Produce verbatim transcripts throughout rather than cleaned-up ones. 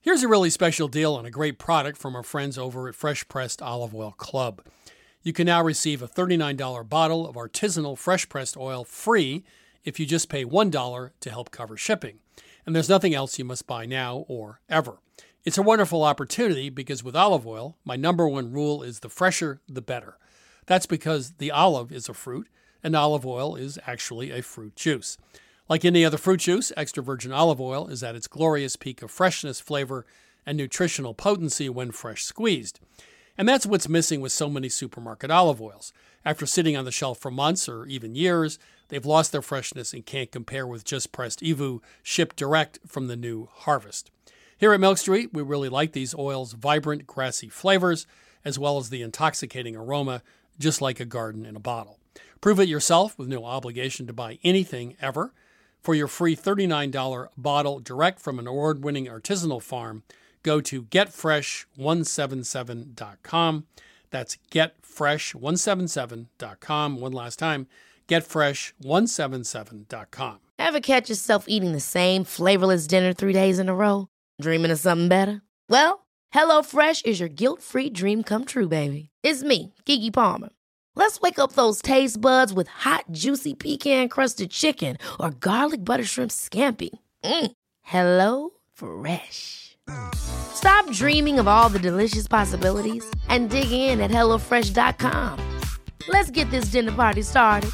Here's a really special deal on a great product from our friends over at Fresh Pressed Olive Oil Club. You can now receive a thirty-nine dollars bottle of artisanal fresh pressed oil free if you just pay one dollar to help cover shipping. And there's nothing else you must buy now or ever. It's a wonderful opportunity because with olive oil, my number one rule is the fresher, the better. That's because the olive is a fruit, and olive oil is actually a fruit juice. Like any other fruit juice, extra virgin olive oil is at its glorious peak of freshness, flavor, and nutritional potency when fresh squeezed. And that's what's missing with so many supermarket olive oils. After sitting on the shelf for months or even years, they've lost their freshness and can't compare with just pressed E V U shipped direct from the new harvest. Here at Milk Street, we really like these oils' vibrant, grassy flavors, as well as the intoxicating aroma, just like a garden in a bottle. Prove it yourself with no obligation to buy anything ever. For your free thirty-nine dollars bottle direct from an award-winning artisanal farm, go to get fresh one seventy-seven dot com. That's get fresh one seventy-seven dot com. One last time, get fresh one seventy-seven dot com. Ever catch yourself eating the same flavorless dinner three days in a row? Dreaming of something better? Well, HelloFresh is your guilt-free dream come true, baby. It's me, Keke Palmer. Let's wake up those taste buds with hot, juicy pecan-crusted chicken or garlic butter shrimp scampi. Mm. Hello Fresh. Stop dreaming of all the delicious possibilities and dig in at hello fresh dot com. Let's get this dinner party started.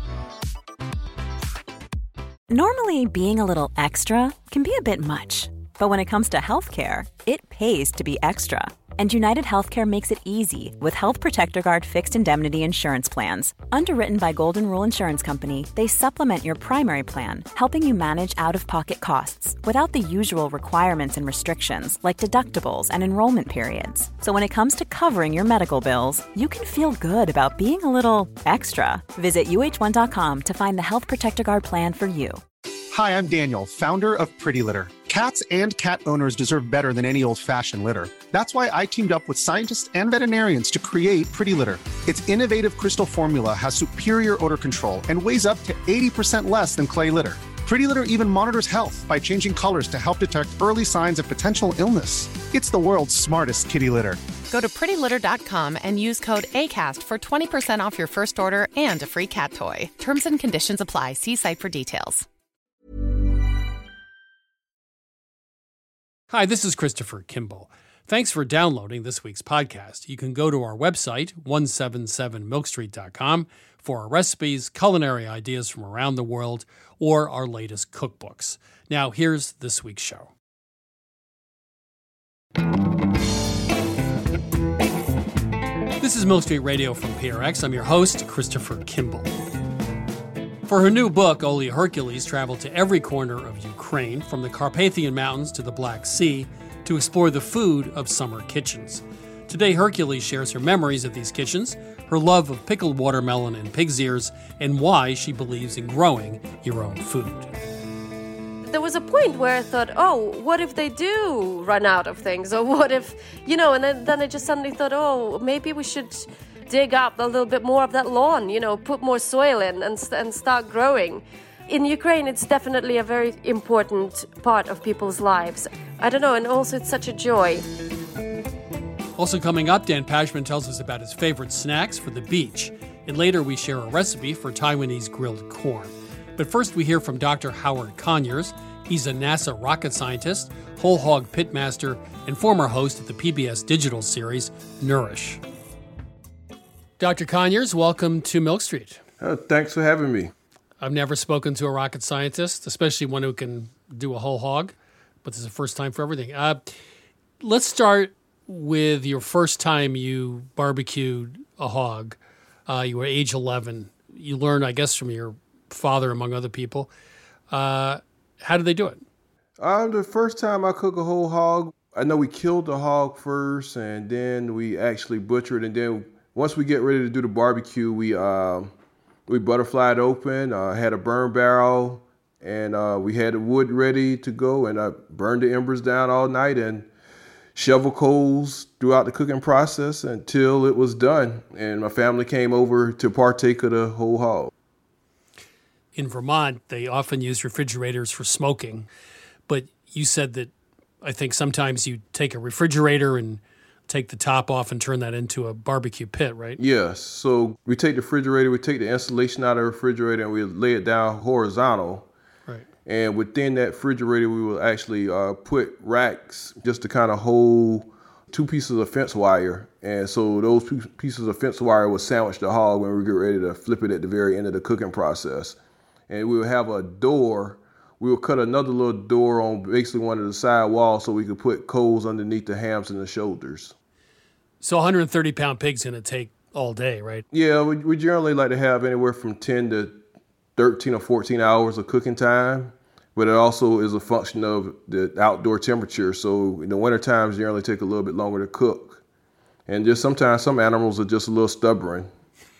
Normally, being a little extra can be a bit much. But when it comes to healthcare, it pays to be extra. And United Healthcare makes it easy with Health Protector Guard fixed indemnity insurance plans. Underwritten by Golden Rule Insurance Company, they supplement your primary plan, helping you manage out-of-pocket costs without the usual requirements and restrictions like deductibles and enrollment periods. So when it comes to covering your medical bills, you can feel good about being a little extra. Visit U H one dot com to find the Health Protector Guard plan for you. Hi, I'm Daniel, founder of Pretty Litter. Cats and cat owners deserve better than any old-fashioned litter. That's why I teamed up with scientists and veterinarians to create Pretty Litter. Its innovative crystal formula has superior odor control and weighs up to eighty percent less than clay litter. Pretty Litter even monitors health by changing colors to help detect early signs of potential illness. It's the world's smartest kitty litter. Go to pretty litter dot com and use code ACAST for twenty percent off your first order and a free cat toy. Terms and conditions apply. See site for details. Hi, this is Christopher Kimball. Thanks for downloading this week's podcast. You can go to our website, one seventy-seven milk street dot com, for our recipes, culinary ideas from around the world, or our latest cookbooks. Now, here's this week's show. This is Milk Street Radio from P R X. I'm your host, Christopher Kimball. For her new book, Olya Hercules traveled to every corner of Ukraine, from the Carpathian Mountains to the Black Sea, to explore the food of summer kitchens. Today, Hercules shares her memories of these kitchens, her love of pickled watermelon and pig's ears, and why she believes in growing your own food. There was a point where I thought, oh, what if they do run out of things? Or what if, you know, and then, then I just suddenly thought, oh, maybe we should dig up a little bit more of that lawn, you know, put more soil in and, and start growing. In Ukraine, it's definitely a very important part of people's lives. I don't know, and also it's such a joy. Also coming up, Dan Pashman tells us about his favorite snacks for the beach. And later we share a recipe for Taiwanese grilled corn. But first we hear from Doctor Howard Conyers. He's a NASA rocket scientist, whole hog pitmaster, and former host of the P B S digital series, Nourish. Doctor Conyers, welcome to Milk Street. Uh, thanks for having me. I've never spoken to a rocket scientist, especially one who can do a whole hog, but this is the first time for everything. Uh, let's start with your first time you barbecued a hog. Uh, you were age eleven. You learned, I guess, from your father, among other people. Uh, how did they do it? Uh, the first time I cooked a whole hog, I know we killed the hog first, and then we actually butchered, and then once we get ready to do the barbecue, we uh, we butterflied open, uh, had a burn barrel, and uh, we had the wood ready to go, and I burned the embers down all night and shovel coals throughout the cooking process until it was done. And my family came over to partake of the whole hog. In Vermont, they often use refrigerators for smoking, but you said that I think sometimes you take a refrigerator and take the top off and turn that into a barbecue pit, right? Yes. So we take the refrigerator, we take the insulation out of the refrigerator, and we lay it down horizontal. Right. And within that refrigerator, we will actually uh, put racks just to kind of hold two pieces of fence wire. And so those two pieces of fence wire will sandwich the hog when we get ready to flip it at the very end of the cooking process. And we will have a door. We will cut another little door on basically one of the side walls so we could put coals underneath the hams and the shoulders. So one hundred thirty pound pig's going to take all day, right? Yeah, we, we generally like to have anywhere from ten to thirteen or fourteen hours of cooking time, but it also is a function of the outdoor temperature. So in the winter times, generally take a little bit longer to cook. And just sometimes some animals are just a little stubborn.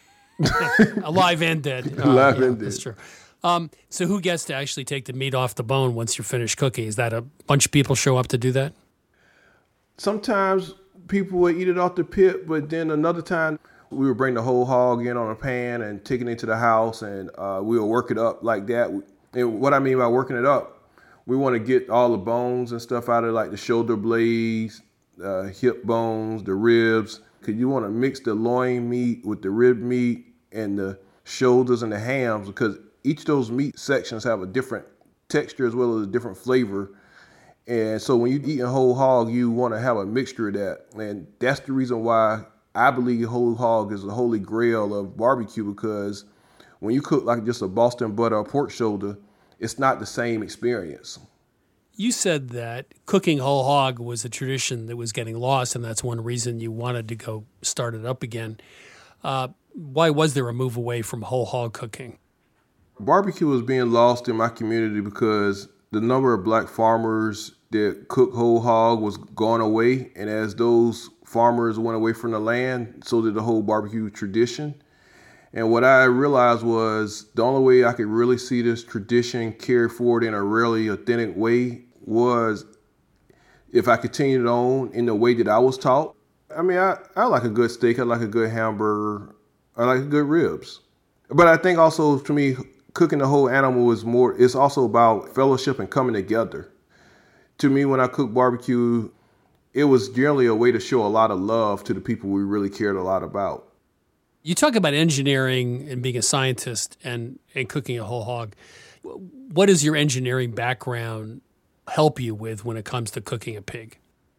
Alive and dead. Uh, Alive yeah, and dead. That's true. Um, so who gets to actually take the meat off the bone once you're finished cooking? Is that a bunch of people show up to do that? Sometimes people would eat it off the pit, but then another time we would bring the whole hog in on a pan and take it into the house, and uh, we would work it up like that. And what I mean by working it up, we want to get all the bones and stuff out of like the shoulder blades, uh, hip bones, the ribs, because you want to mix the loin meat with the rib meat and the shoulders and the hams, because each of those meat sections have a different texture as well as a different flavor. And so when you eat a whole hog, you want to have a mixture of that. And that's the reason why I believe whole hog is the holy grail of barbecue, because when you cook like just a Boston butter or pork shoulder, it's not the same experience. You said that cooking whole hog was a tradition that was getting lost, and that's one reason you wanted to go start it up again. Uh, why was there a move away from whole hog cooking? Barbecue was being lost in my community because the number of black farmers that cook whole hog was going away. And as those farmers went away from the land, so did the whole barbecue tradition. And what I realized was the only way I could really see this tradition carry forward in a really authentic way was if I continued on in the way that I was taught. I mean, I, I like a good steak. I like a good hamburger. I like good ribs. But I think also, to me, cooking the whole animal is more, it's also about fellowship and coming together. To me, when I cook barbecue, it was generally a way to show a lot of love to the people we really cared a lot about. You talk about engineering and being a scientist and, and cooking a whole hog. What does your engineering background help you with when it comes to cooking a pig?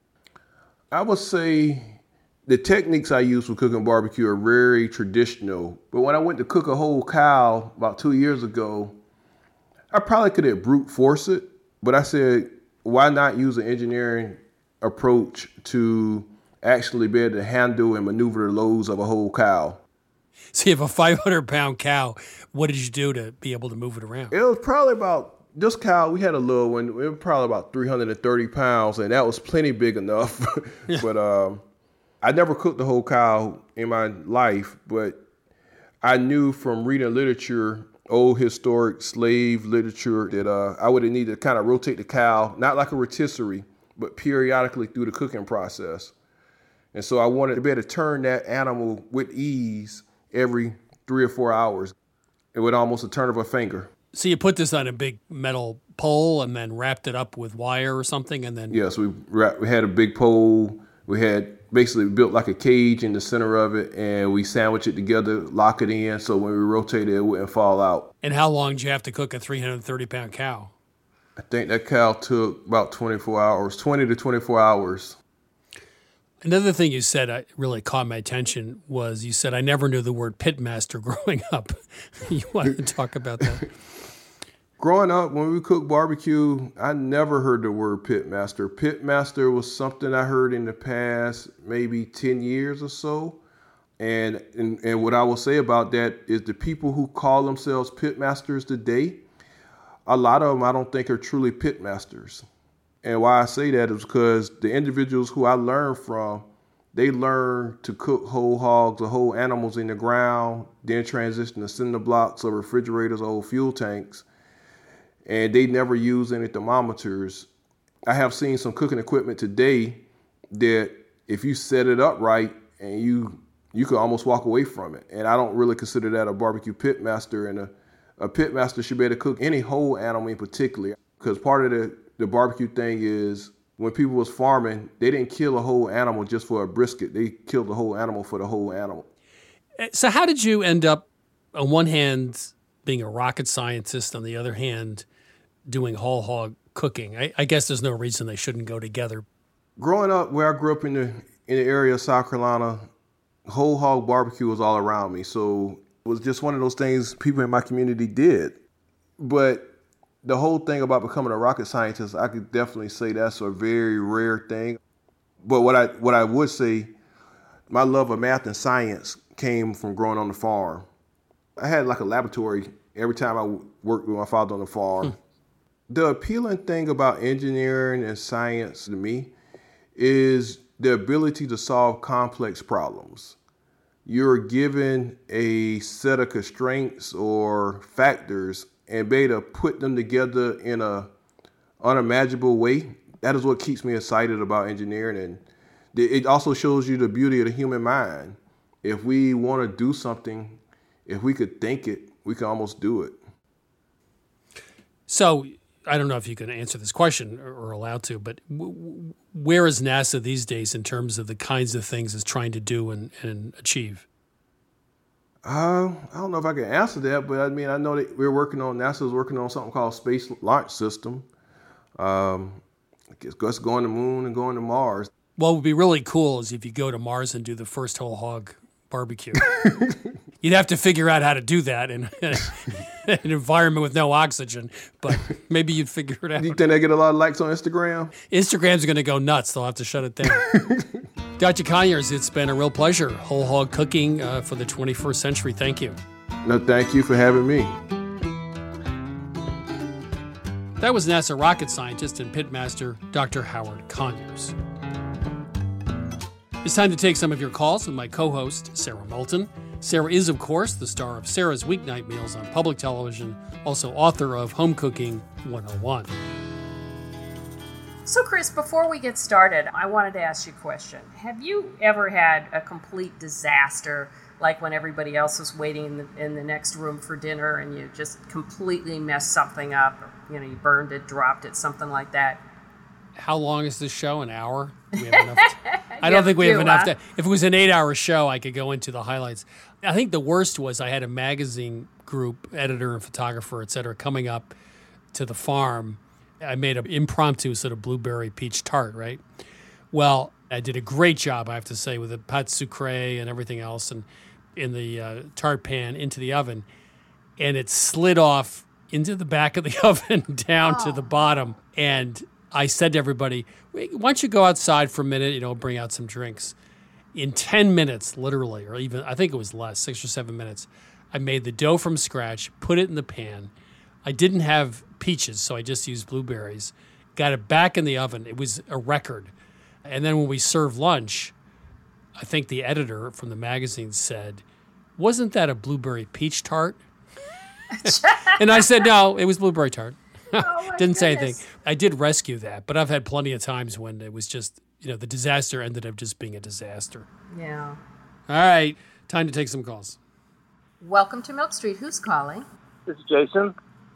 I would say the techniques I use for cooking barbecue are very traditional. But when I went to cook a whole cow about two years ago, I probably could have brute force it. But I said, why not use an engineering approach to actually be able to handle and maneuver the loads of a whole cow? So you have a five hundred pound cow. What did you do to be able to move it around? It was probably about, this cow, we had a little one, it was probably about three hundred thirty pounds, and that was plenty big enough. But um, I never cooked the whole cow in my life, but I knew from reading literature, old historic slave literature, that uh, I would have needed to kind of rotate the cow, not like a rotisserie, but periodically through the cooking process. And so I wanted to be able to turn that animal with ease every three or four hours. It would almost a turn of a finger. So you put this on a big metal pole and then wrapped it up with wire or something, and then... Yes, we, wrapped, we had a big pole. We had basically built like a cage in the center of it, and we sandwich it together, lock it in, so when we rotate it, it wouldn't fall out. And how long did you have to cook a three hundred thirty pound cow? I think that cow took about twenty-four hours, twenty to twenty-four hours. Another thing you said that really caught my attention was you said, I never knew the word pitmaster growing up. You want to talk about that? Growing up, when we cooked barbecue, I never heard the word pitmaster. Pitmaster was something I heard in the past maybe ten years or so. And, and, and what I will say about that is the people who call themselves pitmasters today, a lot of them I don't think are truly pitmasters. And why I say that is because the individuals who I learned from, they learned to cook whole hogs or whole animals in the ground, then transition to cinder blocks or refrigerators or old fuel tanks. And they never use any thermometers. I have seen some cooking equipment today that if you set it up right and you you could almost walk away from it. And I don't really consider that a barbecue pitmaster. And a, a pitmaster should be able to cook any whole animal in particular, because part of the, the barbecue thing is when people was farming, they didn't kill a whole animal just for a brisket. They killed the whole animal for the whole animal. So how did you end up, on one hand, being a rocket scientist, on the other hand, doing whole hog cooking? I, I guess there's no reason they shouldn't go together. Growing up, where I grew up in the in the area of South Carolina, whole hog barbecue was all around me. So it was just one of those things people in my community did. But the whole thing about becoming a rocket scientist, I could definitely say that's a very rare thing. But what I what I would say, my love of math and science came from growing on the farm. I had like a laboratory every time I worked with my father on the farm. Hmm. The appealing thing about engineering and science to me is the ability to solve complex problems. You're given a set of constraints or factors and be able to put them together in a unimaginable way. That is what keeps me excited about engineering. And it also shows you the beauty of the human mind. If we want to do something, if we could think it, we can almost do it. So I don't know if you can answer this question or allowed to, but w- where is NASA these days in terms of the kinds of things it's trying to do and, and achieve? Uh, I don't know if I can answer that, but I mean, I know that we're working on, NASA's working on something called Space Launch System. Um, I guess us going to the moon and going to Mars. What would be really cool is if you go to Mars and do the first whole hog barbecue. You'd have to figure out how to do that in an environment with no oxygen, but maybe you'd figure it out. Do you think they get a lot of likes on Instagram? Instagram's going to go nuts. They'll have to shut it down. Doctor Conyers, it's been a real pleasure. Whole hog cooking uh, for the twenty-first century. Thank you. No, thank you for having me. That was NASA rocket scientist and pitmaster Doctor Howard Conyers. It's time to take some of your calls with my co-host, Sarah Moulton. Sarah is, of course, the star of Sarah's Weeknight Meals on public television, also author of Home Cooking one oh one. So, Chris, before we get started, I wanted to ask you a question. Have you ever had a complete disaster, like when everybody else was waiting in the, in the next room for dinner and you just completely messed something up? Or, you know, you burned it, dropped it, something like that? How long is this show? An hour? Do we have enough to, I don't think we have enough to. If it was an eight-hour show, I could go into the highlights. I think the worst was I had a magazine group, editor and photographer, et cetera, coming up to the farm. I made an impromptu sort of blueberry peach tart, right? Well, I did a great job, I have to say, with the pâte sucrée and everything else, and in the uh, tart pan into the oven, and it slid off into the back of the oven down oh. to the bottom, and I said to everybody, why don't you go outside for a minute, you know, bring out some drinks. In ten minutes, literally, or even, I think it was less, six or seven minutes, I made the dough from scratch, put it in the pan. I didn't have peaches, so I just used blueberries. Got it back in the oven. It was a record. And then when we served lunch, I think the editor from the magazine said, wasn't that a blueberry peach tart? And I said, no, it was blueberry tart. Oh Didn't say goodness. anything. I did rescue that, but I've had plenty of times when it was just, you know, the disaster ended up just being a disaster. Yeah. All right, time to take some calls. Welcome to Milk Street. Who's calling? This is Jason.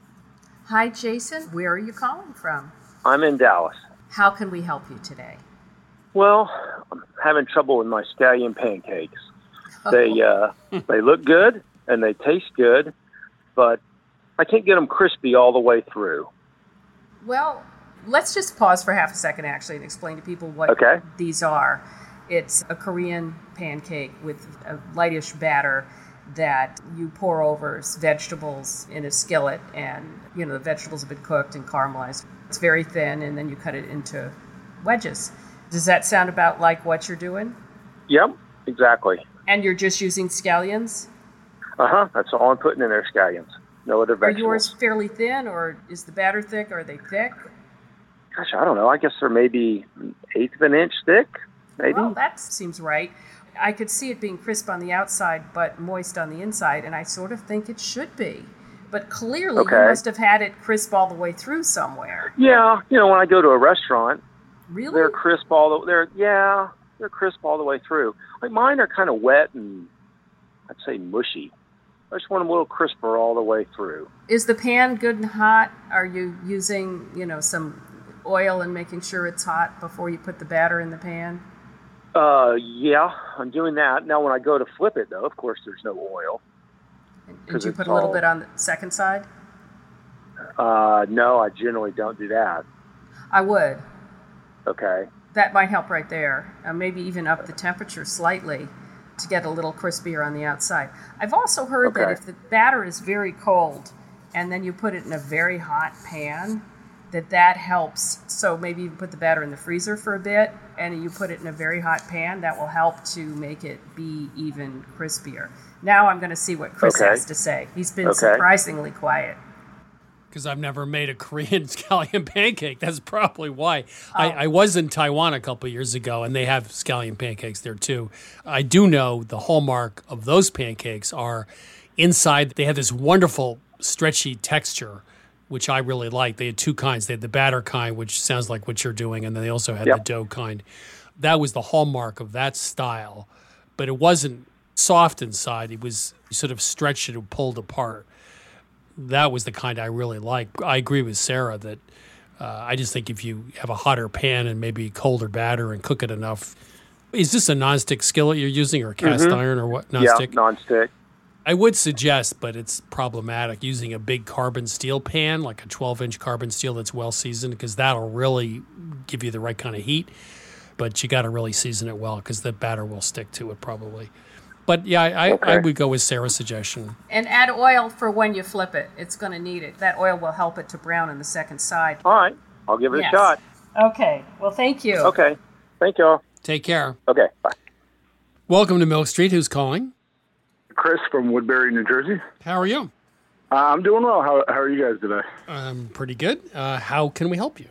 Hi, Jason. Where are you calling from? I'm in Dallas. How can we help you today? Well, I'm having trouble with my scallion pancakes. Oh. They uh, they look good and they taste good, but I can't get them crispy all the way through. Well, let's just pause for half a second, actually, and explain to people what okay. these are. It's a Korean pancake with a lightish batter that you pour over vegetables in a skillet, and, you know, the vegetables have been cooked and caramelized. It's very thin, and then you cut it into wedges. Does that sound about like what you're doing? Yep, exactly. And you're just using scallions? Uh-huh, that's all I'm putting in there, scallions. No other vegetables. Are yours fairly thin, or is the batter thick? Are they thick? Gosh, I don't know. I guess they're maybe an eighth of an inch thick, maybe. Well, that seems right. I could see it being crisp on the outside, but moist on the inside, and I sort of think it should be. But clearly, okay. You must have had it crisp all the way through somewhere. Yeah, you know, when I go to a restaurant, really, they're crisp all the. They're yeah, they're crisp all the way through. Like mine are kind of wet and I'd say mushy. I just want them a little crisper all the way through. Is the pan good and hot? Are you using, you know, some oil and making sure it's hot before you put the batter in the pan? Uh, yeah, I'm doing that. Now, when I go to flip it, though, of course, there's no oil. And, and you put a little all, bit on the second side? Uh, no, I generally don't do that. I would. Okay. That might help right there. Uh, maybe even up the temperature slightly to get a little crispier on the outside. I've also heard okay. that if the batter is very cold and then you put it in a very hot pan, that that helps. So maybe you put the batter in the freezer for a bit and you put it in a very hot pan. That will help to make it be even crispier. Now I'm going to see what Chris okay. has to say. He's been okay. surprisingly quiet. Because I've never made a Korean scallion pancake. That's probably why. Oh. I, I was in Taiwan a couple of years ago, and they have scallion pancakes there too. I do know the hallmark of those pancakes are inside, they have this wonderful stretchy texture, which I really like. They had two kinds. They had the batter kind, which sounds like what you're doing, and then they also had yep. the dough kind. That was the hallmark of that style, but it wasn't soft inside. It was sort of stretched and pulled apart. That was the kind I really like. I agree with Sarah that uh, I just think if you have a hotter pan and maybe colder batter and cook it enough. Is this a nonstick skillet you're using or a cast mm-hmm. iron or what? Nonstick? Yeah, nonstick. I would suggest, but it's problematic, using a big carbon steel pan, like a twelve-inch carbon steel that's well-seasoned, because that'll really give you the right kind of heat. But you got to really season it well because the batter will stick to it probably. But yeah, I, okay. I would go with Sarah's suggestion. And add oil for when you flip it. It's going to need it. That oil will help it to brown on the second side. All right. I'll give it yes. a shot. Okay. Well, thank you. Okay. Thank y'all. Take care. Okay. Bye. Welcome to Milk Street. Who's calling? Chris from Woodbury, New Jersey. How are you? Uh, I'm doing well. How, how are you guys today? I'm pretty good. Uh, how can we help you?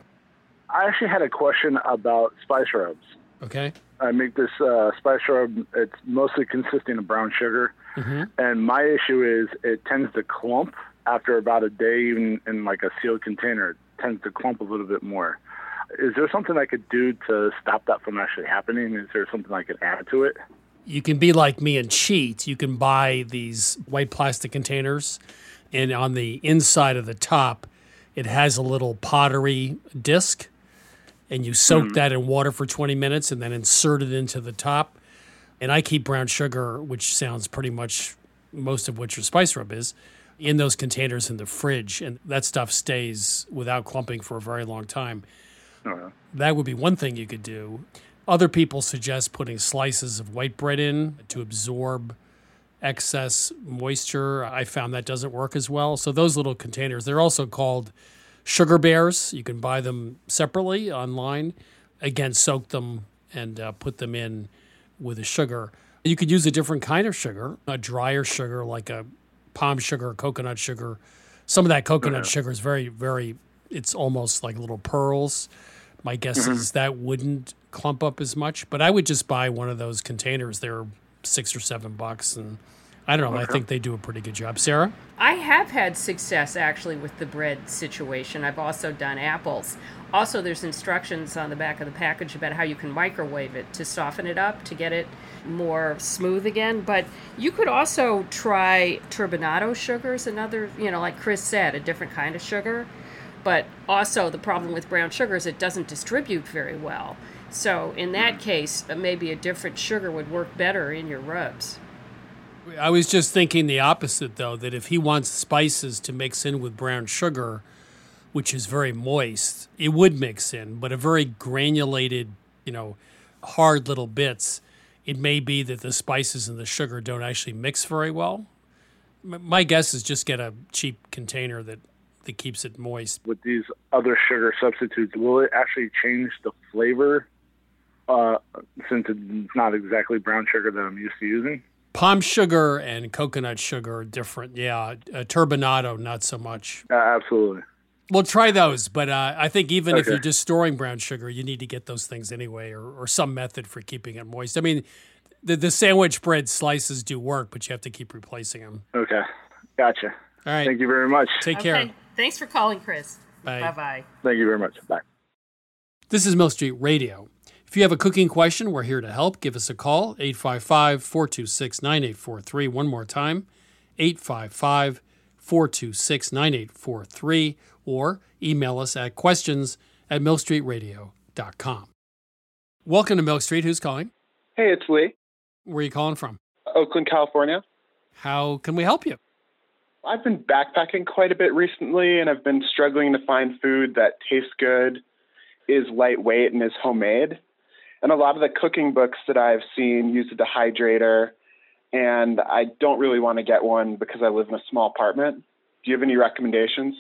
I actually had a question about spice rubs. Okay. I make this uh, spice rub. It's mostly consisting of brown sugar. Mm-hmm. And my issue is it tends to clump after about a day, even in like a sealed container. It tends to clump a little bit more. Is there something I could do to stop that from actually happening? Is there something I could add to it? You can be like me and cheat. You can buy these white plastic containers, and on the inside of the top, it has a little pottery disc, and you soak mm. that in water for twenty minutes and then insert it into the top. And I keep brown sugar, which sounds pretty much most of what your spice rub is, in those containers in the fridge, and that stuff stays without clumping for a very long time. Uh-huh. That would be one thing you could do. Other people suggest putting slices of white bread in to absorb excess moisture. I found that doesn't work as well. So those little containers, they're also called sugar bears. You can buy them separately online. Again, soak them and uh, put them in with a sugar. You could use a different kind of sugar, a drier sugar like a palm sugar or coconut sugar. Some of that coconut uh-huh. sugar is very, very, it's almost like little pearls. My guess mm-hmm. is that wouldn't clump up as much, but I would just buy one of those containers. They're six or seven bucks, and I don't know. Okay. I think they do a pretty good job. Sarah? I have had success actually with the bread situation. I've also done apples. Also, there's instructions on the back of the package about how you can microwave it to soften it up, to get it more smooth again. But you could also try turbinado sugars, another, you know, like Chris said, a different kind of sugar. But also the problem with brown sugar is it doesn't distribute very well. So in that case, maybe a different sugar would work better in your rubs. I was just thinking the opposite, though, that if he wants spices to mix in with brown sugar, which is very moist, it would mix in. But a very granulated, you know, hard little bits, it may be that the spices and the sugar don't actually mix very well. My guess is just get a cheap container that that keeps it moist. With these other sugar substitutes, will it actually change the flavor uh, since it's not exactly brown sugar that I'm used to using? Palm sugar and coconut sugar are different, yeah. Uh, turbinado, not so much. Uh, absolutely. Well, try those, but uh, I think even okay. if you're just storing brown sugar, you need to get those things anyway, or, or some method for keeping it moist. I mean, the, the sandwich bread slices do work, but you have to keep replacing them. Okay, gotcha. All right. Thank you very much. Take okay. care. Thanks for calling, Chris. Bye. Bye-bye. Thank you very much. Bye. This is Milk Street Radio. If you have a cooking question, we're here to help. Give us a call, eight five five, four two six, nine eight four three. One more time, eight five five, four two six, nine eight four three. Or email us at questions at milk street radio dot com. Welcome to Milk Street. Who's calling? Hey, it's Lee. Where are you calling from? Oakland, California. How can we help you? I've been backpacking quite a bit recently, and I've been struggling to find food that tastes good, is lightweight, and is homemade. And a lot of the cooking books that I've seen use a dehydrator, and I don't really want to get one because I live in a small apartment. Do you have any recommendations?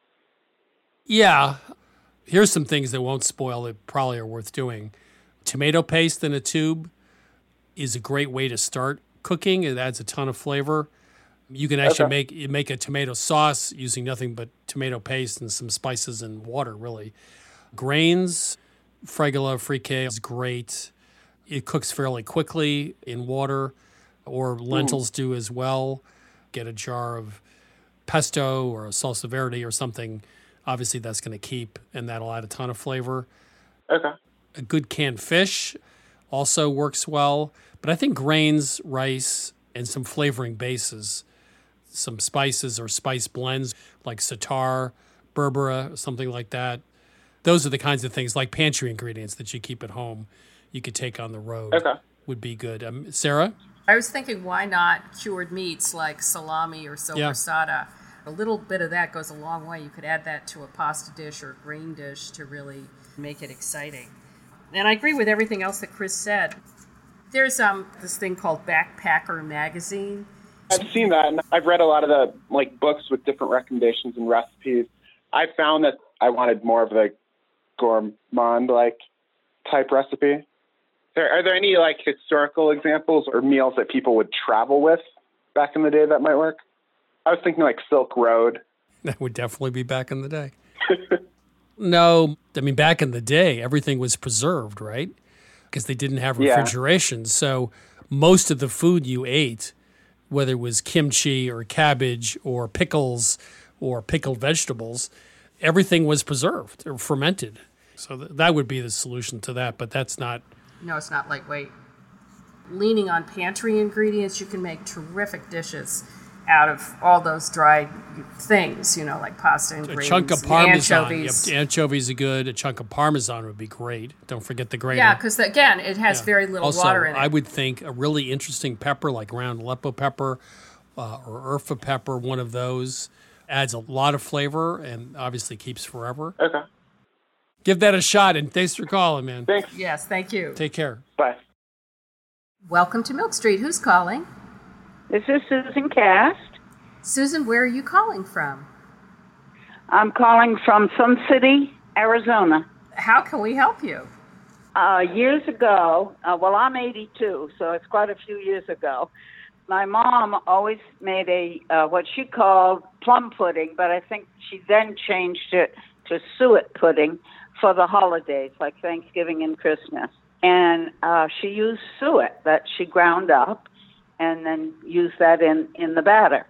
Yeah. Here's some things that won't spoil that probably are worth doing. Tomato paste in a tube is a great way to start cooking. It adds a ton of flavor. You can actually Okay. make make a tomato sauce using nothing but tomato paste and some spices and water, really. Grains, Fregola, Fricassee is great. It cooks fairly quickly in water, or lentils do as well. Get a jar of pesto or a salsa verde or something. Obviously, that's going to keep, and that'll add a ton of flavor. Okay. A good canned fish also works well. But I think grains, rice, and some flavoring bases, some spices or spice blends like Satar, Berbera, something like that. Those are the kinds of things, like pantry ingredients that you keep at home, you could take on the road. Okay. Would be good. Um, Sarah? I was thinking, why not cured meats like salami or Yeah. sopressata? A little bit of that goes a long way. You could add that to a pasta dish or a grain dish to really make it exciting. And I agree with everything else that Chris said. There's um this thing called Backpacker Magazine. I've seen that, and I've read a lot of the like books with different recommendations and recipes. I found that I wanted more of the gourmand-like type recipe. There, are there any like historical examples or meals that people would travel with back in the day that might work? I was thinking like Silk Road. That would definitely be back in the day. No, I mean, back in the day, everything was preserved, right? Because they didn't have Yeah. refrigeration. So most of the food you ate, whether it was kimchi or cabbage or pickles or pickled vegetables, everything was preserved or fermented. So th- that would be the solution to that, but that's not. No, it's not lightweight. Leaning on pantry ingredients, you can make terrific dishes out of all those dried things, you know, like pasta and A greens, chunk of and Parmesan. anchovies. Yep, anchovies are good. A chunk of Parmesan would be great. Don't forget the grater. Yeah, because again, it has Yeah. very little also, water in it. I would think a really interesting pepper like ground Aleppo pepper uh, or Urfa pepper, one of those, adds a lot of flavor and obviously keeps forever. Okay. Give that a shot, and thanks for calling, man. Thanks. Yes, thank you. Take care. Bye. Welcome to Milk Street. Who's calling? This is Susan Cast. Susan, where are you calling from? I'm calling from Sun City, Arizona. How can we help you? Uh, years ago, uh, well, I'm eighty-two, so it's quite a few years ago. My mom always made a uh, what she called plum pudding, but I think she then changed it to suet pudding for the holidays, like Thanksgiving and Christmas. And uh, she used suet that she ground up and then used that in, in the batter.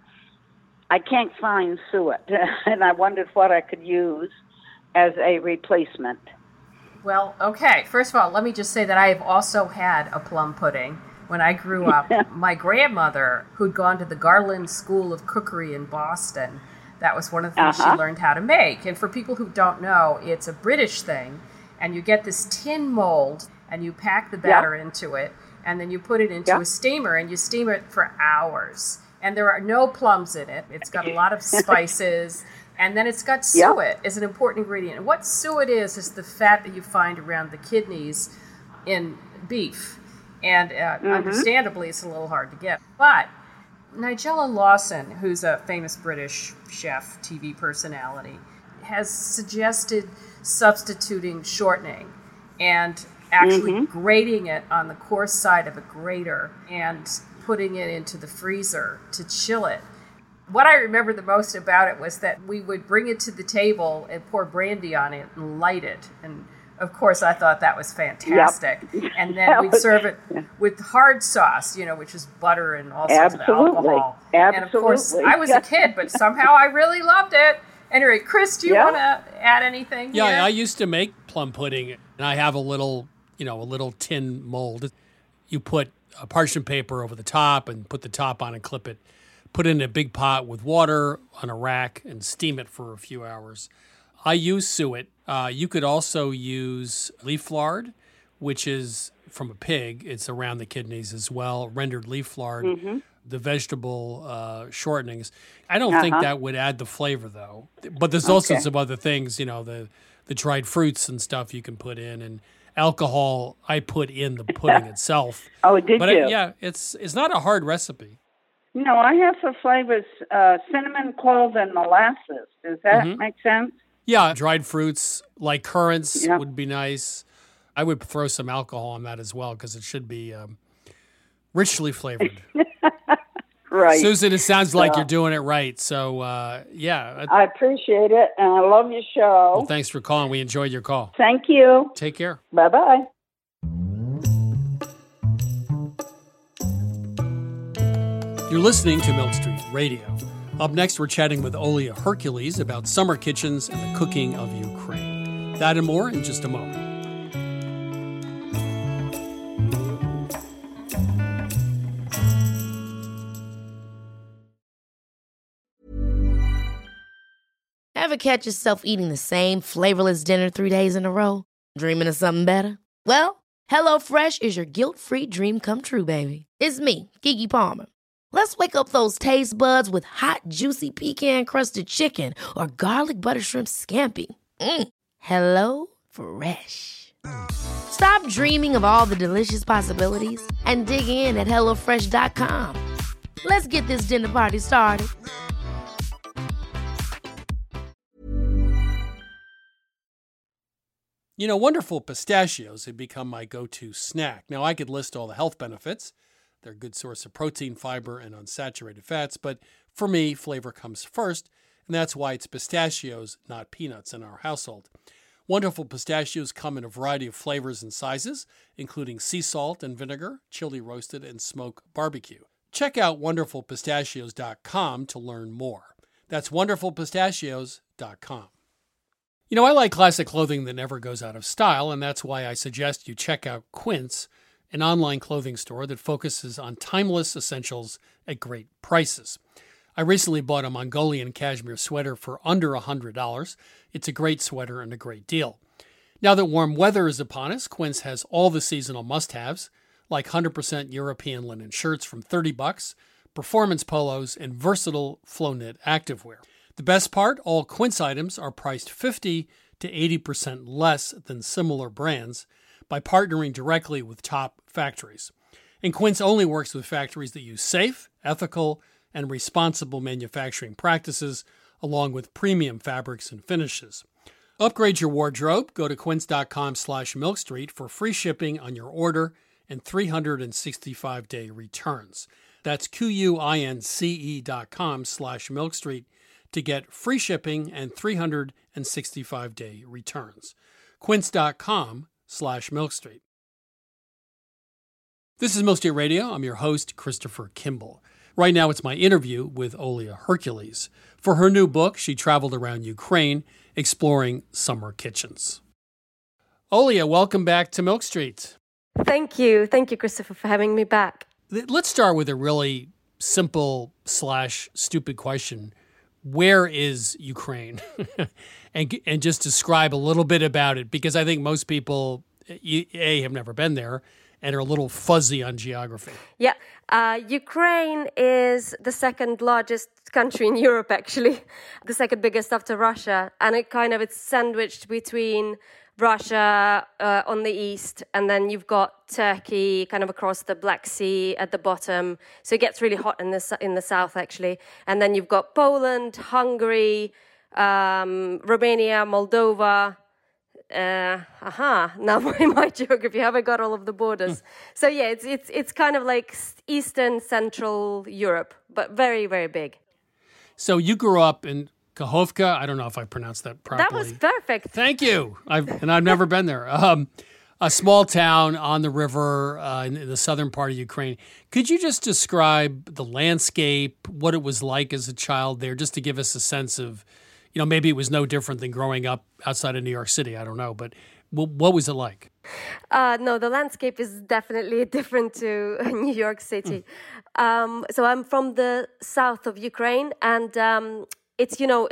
I can't find suet, and I wondered what I could use as a replacement. Well, okay. First of all, let me just say that I have also had a plum pudding. When I grew up, my grandmother, who'd gone to the Garland School of Cookery in Boston, that was one of the things Uh-huh. she learned how to make. And for people who don't know, it's a British thing, and you get this tin mold, and you pack the batter into it, and then you put it into Yeah. a steamer, and you steam it for hours. And there are no plums in it. It's got a lot of spices. And then it's got Yeah. suet is an important ingredient. And what suet is, is the fat that you find around the kidneys in beef. And uh, understandably, it's a little hard to get. But Nigella Lawson, who's a famous British chef, T V personality, has suggested substituting shortening and actually grating it on the coarse side of a grater and putting it into the freezer to chill it. What I remember the most about it was that we would bring it to the table and pour brandy on it and light it. And of course, I thought that was fantastic. Yep. And then we'd serve it with hard sauce, you know, which is butter and all sorts Absolutely. of alcohol. Absolutely. And of course, I was a kid, but somehow I really loved it. Anyway, Chris, do you Yeah. want to add anything Yeah, here? I used to make plum pudding, and I have a little, you know, a little tin mold. You put a parchment paper over the top and put the top on and clip it. Put it in a big pot with water on a rack and steam it for a few hours. I use suet. Uh, you could also use leaf lard, which is from a pig. It's around the kidneys as well, rendered leaf lard, Mm-hmm. the vegetable uh, shortenings. I don't Uh-huh. think that would add the flavor, though. But there's also Okay. some other things, you know, the, the dried fruits and stuff you can put in, and alcohol I put in the pudding itself. Oh, did but you? I, yeah, it's it's not a hard recipe. No, I have for flavors uh, cinnamon, clove, and molasses. Does that Mhm. make sense? Yeah, dried fruits like currants Yeah. would be nice. I would throw some alcohol on that as well because it should be um, richly flavored. Right. Susan, it sounds like So- you're doing it right. So, uh, yeah. I appreciate it, and I love your show. Well, thanks for calling. We enjoyed your call. Thank you. Take care. Bye-bye. You're listening to Milk Street Radio. Up next, we're chatting with Olia Hercules about summer kitchens and the cooking of Ukraine. That and more in just a moment. Ever catch yourself eating the same flavorless dinner three days in a row? Dreaming of something better? Well, HelloFresh is your guilt-free dream come true, baby. It's me, Keke Palmer. Let's wake up those taste buds with hot, juicy pecan-crusted chicken or garlic butter shrimp scampi. Mm. Hello Fresh. Stop dreaming of all the delicious possibilities and dig in at hello fresh dot com. Let's get this dinner party started. You know, wonderful pistachios have become my go-to snack. Now, I could list all the health benefits. They're a good source of protein, fiber, and unsaturated fats. But for me, flavor comes first, and that's why it's pistachios, not peanuts, in our household. Wonderful pistachios come in a variety of flavors and sizes, including sea salt and vinegar, chili roasted, and smoke barbecue. Check out wonderful pistachios dot com to learn more. That's wonderful pistachios dot com. You know, I like classic clothing that never goes out of style, and that's why I suggest you check out Quince, an online clothing store that focuses on timeless essentials at great prices. I recently bought a Mongolian cashmere sweater for under one hundred dollars. It's a great sweater and a great deal. Now that warm weather is upon us, Quince has all the seasonal must-haves, like one hundred percent European linen shirts from thirty bucks, performance polos, and versatile flow-knit activewear. The best part, all Quince items are priced fifty to eighty percent less than similar brands by partnering directly with top factories. And Quince only works with factories that use safe, ethical, and responsible manufacturing practices, along with premium fabrics and finishes. Upgrade your wardrobe. Go to quince.com slash milkstreet for free shipping on your order and three hundred sixty-five day returns. That's Q-U-I-N-C-E dot com slash milkstreet to get free shipping and three hundred sixty-five day returns. Quince.com slash milkstreet. This is Milk Street Radio. I'm your host, Christopher Kimball. Right now, it's my interview with Olia Hercules. For her new book, she traveled around Ukraine exploring summer kitchens. Olia, welcome back to Milk Street. Thank you. Thank you, Christopher, for having me back. Let's start with a really simple slash stupid question. Where is Ukraine? and, and just describe a little bit about it, because I think most people, A, have never been there and are a little fuzzy on geography. Yeah. Uh, Ukraine is the second largest country in Europe, actually, the second biggest after Russia. And it kind of, it's sandwiched between Russia uh, on the east, and then you've got Turkey kind of across the Black Sea at the bottom. So it gets really hot in the in the south, actually. And then you've got Poland, Hungary, um, Romania, Moldova. Uh, aha! Now my, my geography, have I got all of the borders? So yeah, it's it's it's kind of like Eastern Central Europe, but very very big. So you grew up in Kakhovka. I don't know if I pronounced that properly. That was perfect. Thank you. I've, and I've never been there. Um, a small town on the river uh, in, in the southern part of Ukraine. Could you just describe the landscape, what it was like as a child there, just to give us a sense of, you know, maybe it was no different than growing up outside of New York City. I don't know. But w- what was it like? Uh, no, the landscape is definitely different to New York City. Mm. Um, so I'm from the south of Ukraine, and um, it's, you know, it's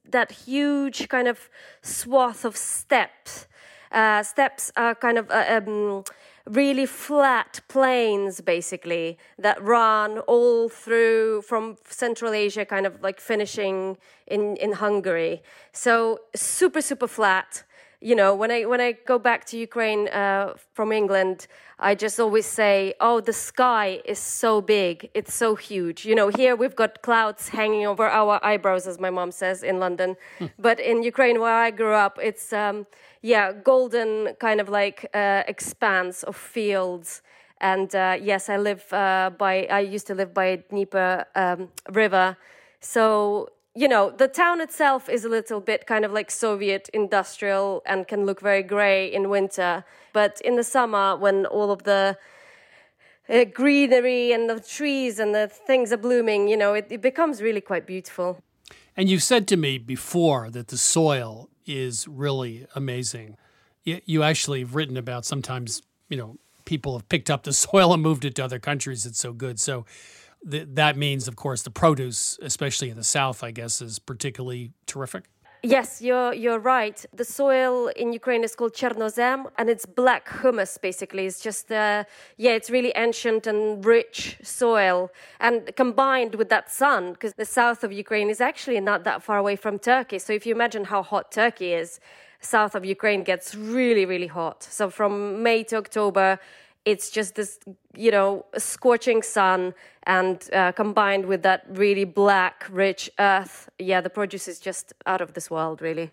that huge kind of swath of steppes. Uh, steppes are kind of uh, um, really flat plains, basically, that run all through from Central Asia, kind of like finishing in, in Hungary. So super, super flat. You know, when I when I go back to Ukraine uh, from England, I just always say, oh, the sky is so big. It's so huge. You know, here we've got clouds hanging over our eyebrows, as my mom says, in London. Hmm. But in Ukraine, where I grew up, it's, um, yeah, golden kind of like uh, expanse of fields. And uh, yes, I live uh, by, I used to live by Dnieper um, River. So, you know, the town itself is a little bit kind of like Soviet industrial and can look very grey in winter. But in the summer, when all of the uh, greenery and the trees and the things are blooming, you know, it, it becomes really quite beautiful. And you've said to me before that the soil is really amazing. You, you actually have written about sometimes, you know, people have picked up the soil and moved it to other countries. It's so good. So th- that means, of course, the produce, especially in the South, I guess, is particularly terrific. Yes, you're you're right. The soil in Ukraine is called chernozem, and it's black humus, basically. It's just, uh, yeah, it's really ancient and rich soil. And combined with that sun, because the south of Ukraine is actually not that far away from Turkey. So if you imagine how hot Turkey is, south of Ukraine gets really, really hot. So from May to October, it's just this, you know, scorching sun, and uh, combined with that really black, rich earth, yeah, the produce is just out of this world, really.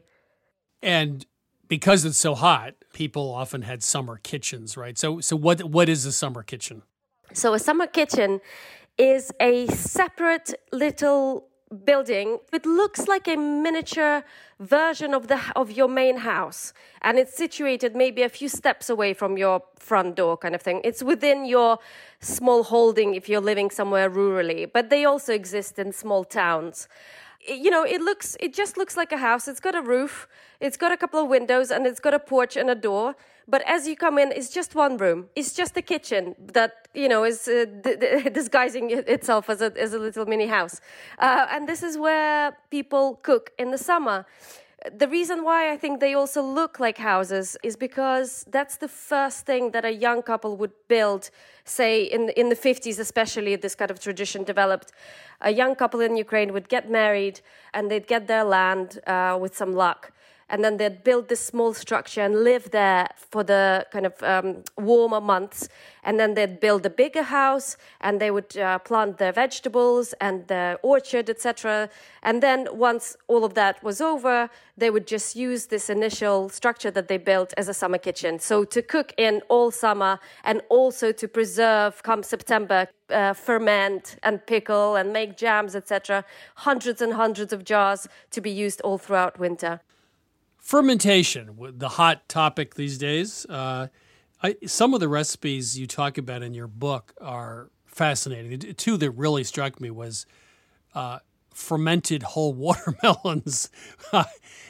And because it's so hot, people often had summer kitchens, right? So, so what what is a summer kitchen? So a summer kitchen is a separate little building. It looks like a miniature version of the of your main house, and it's situated maybe a few steps away from your front door, kind of thing. It's within your small holding if you're living somewhere rurally, but they also exist in small towns. You know, it looks it just looks like a house. It's got a roof, it's got a couple of windows, and it's got a porch and a door. But as you come in, it's just one room. It's just a kitchen that, you know, is uh, d- d- disguising itself as a as a little mini house. Uh, and this is where people cook in the summer. The reason why I think they also look like houses is because that's the first thing that a young couple would build, say, in, in the fifties especially, this kind of tradition developed. A young couple in Ukraine would get married and they'd get their land uh, with some luck. And then they'd build this small structure and live there for the kind of um, warmer months. And then they'd build a bigger house, and they would uh, plant their vegetables and their orchard, et cetera. And then once all of that was over, they would just use this initial structure that they built as a summer kitchen. So to cook in all summer, and also to preserve come September, uh, ferment and pickle and make jams, et cetera. Hundreds and hundreds of jars to be used all throughout winter. Fermentation, the hot topic these days. Uh, I, some of the recipes you talk about in your book are fascinating. Two that really struck me was uh, fermented whole watermelons, uh,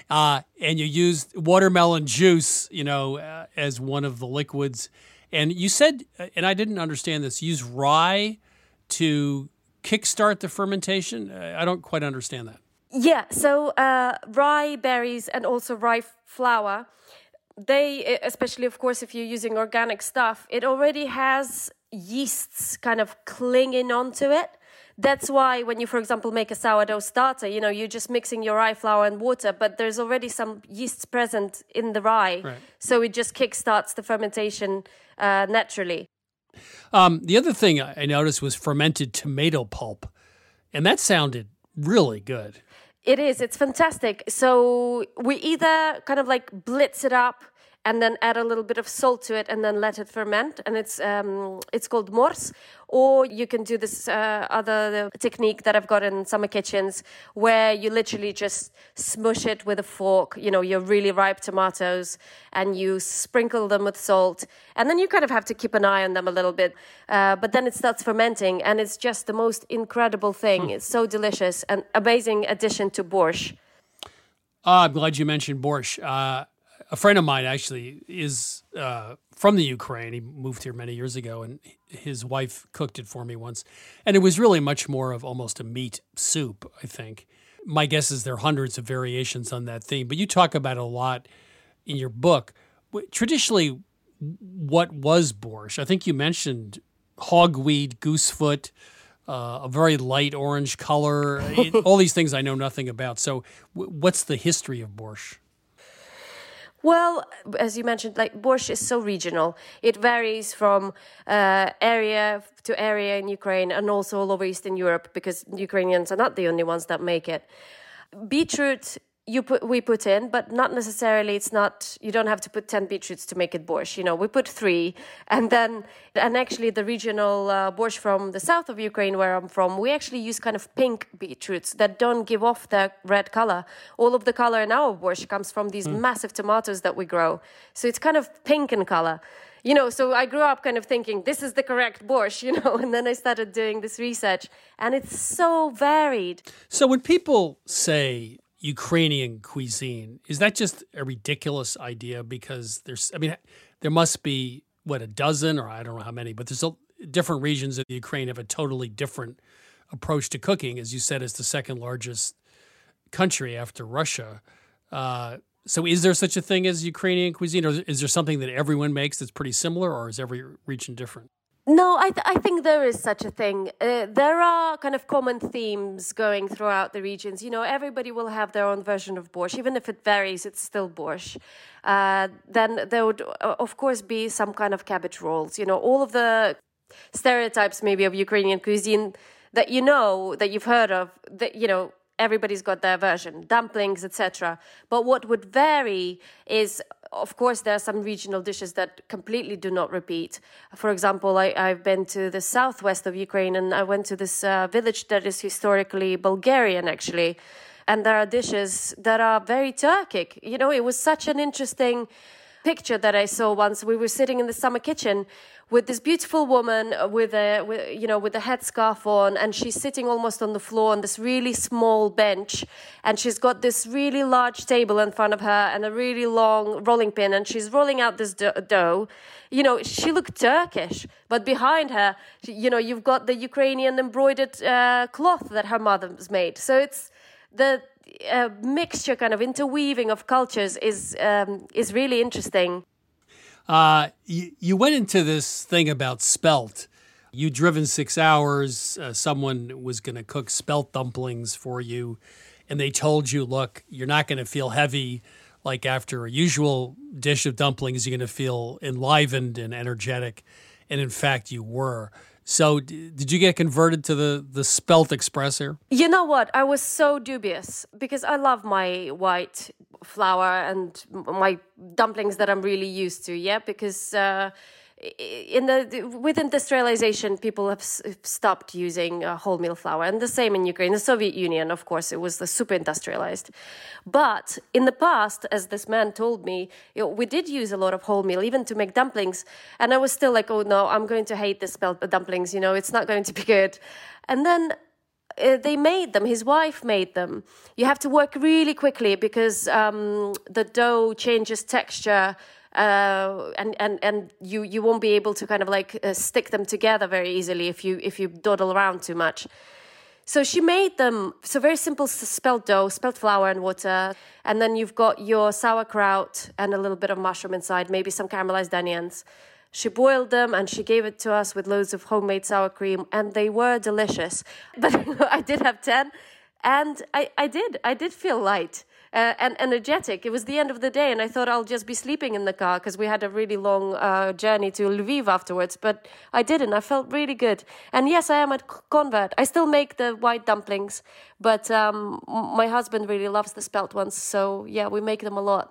and you used watermelon juice, you know, uh, as one of the liquids. And you said, and I didn't understand this, use rye to kickstart the fermentation. I don't quite understand that. Yeah, so uh, rye berries and also rye flour, they, especially, of course, if you're using organic stuff, it already has yeasts kind of clinging onto it. That's why when you, for example, make a sourdough starter, you know, you're just mixing your rye flour and water, but there's already some yeasts present in the rye. Right. So it just kickstarts the fermentation uh, naturally. Um, the other thing I noticed was fermented tomato pulp, and that sounded really good. It is. It's fantastic. So we either kind of like blitz it up and then add a little bit of salt to it and then let it ferment. And it's um, it's called mors. Or you can do this uh, other technique that I've got in summer kitchens where you literally just smush it with a fork, you know, your really ripe tomatoes, and you sprinkle them with salt. And then you kind of have to keep an eye on them a little bit. Uh, but then it starts fermenting, and it's just the most incredible thing. It's so delicious, and amazing addition to borscht. Uh, I'm glad you mentioned borscht. Uh, a friend of mine actually is uh, from the Ukraine. He moved here many years ago, and his wife cooked it for me once. And it was really much more of almost a meat soup, I think. my guess is there are hundreds of variations on that theme, but you talk about it a lot in your book. Traditionally, what was borscht? I think you mentioned hogweed, goosefoot, uh, a very light orange color, it, all these things I know nothing about. So w- what's the history of borscht? Well, as you mentioned, like borscht is so regional. It varies from uh, area to area in Ukraine and also all over Eastern Europe, because Ukrainians are not the only ones that make it. Beetroot you put we put in, but not necessarily. It's not. You don't have to put ten beetroots to make it borscht. You know, we put three, and then and actually the regional uh, borscht from the south of Ukraine, where I'm from, we actually use kind of pink beetroots that don't give off the red color. All of the color in our borscht comes from these mm. massive tomatoes that we grow, so it's kind of pink in color. You know, so I grew up kind of thinking this is the correct borscht, you know, and then I started doing this research, and it's so varied. So when people say Ukrainian cuisine, is that just a ridiculous idea? Because there's, I mean, there must be, what, a dozen, or I don't know how many, but there's a, different regions of Ukraine have a totally different approach to cooking. As you said, it's the second largest country after Russia. Uh, so is there such a thing as Ukrainian cuisine, or is there something that everyone makes that's pretty similar, or is every region different? No, I, th- I think there is such a thing. Uh, there are kind of common themes going throughout the regions. You know, everybody will have their own version of borscht. Even if it varies, it's still borscht. Uh, then there would, uh, of course, be some kind of cabbage rolls. You know, all of the stereotypes maybe of Ukrainian cuisine that you know, that you've heard of, that, you know, everybody's got their version, dumplings, et cetera. But what would vary is, of course, there are some regional dishes that completely do not repeat. For example, I, I've been to the southwest of Ukraine, and I went to this uh, village that is historically Bulgarian, actually. And there are dishes that are very Turkic. You know, it was such an interesting picture that I saw once. We were sitting in the summer kitchen with this beautiful woman with a, with, you know, with a headscarf on, and she's sitting almost on the floor on this really small bench, and she's got this really large table in front of her and a really long rolling pin, and she's rolling out this dough. You know, she looked Turkish, but behind her, you know, you've got the Ukrainian embroidered uh, cloth that her mother's made. So it's the uh, mixture, kind of interweaving of cultures is um, is really interesting. Uh, you, you went into this thing about spelt. You'd driven six hours. Uh, someone was going to cook spelt dumplings for you, and they told you, look, you're not going to feel heavy like after a usual dish of dumplings. You're going to feel enlivened and energetic, and in fact, you were. So d- did you get converted to the, the spelt express here? You know what? I was so dubious because I love my white flour and my dumplings that I'm really used to, yeah? Because uh, in the with industrialization, people have s- stopped using uh, wholemeal flour. And the same in Ukraine. The Soviet Union, of course, it was the super industrialized. But in the past, as this man told me, you know, we did use a lot of wholemeal, even to make dumplings. And I was still like, oh, no, I'm going to hate the spelt dumplings. You know, it's not going to be good. And then Uh, they made them. His wife made them. You have to work really quickly because um, the dough changes texture, uh, and and and you you won't be able to kind of like uh, stick them together very easily if you if you dawdle around too much. So she made them. So very simple spelt dough, spelt flour and water, and then you've got your sauerkraut and a little bit of mushroom inside, maybe some caramelized onions. She boiled them and she gave it to us with loads of homemade sour cream, and they were delicious. But I did have ten, and I, I did. I did feel light uh, and energetic. It was the end of the day, and I thought I'll just be sleeping in the car because we had a really long uh, journey to Lviv afterwards. But I didn't. I felt really good. And yes, I am a convert. I still make the white dumplings, but um, my husband really loves the spelt ones. So yeah, we make them a lot.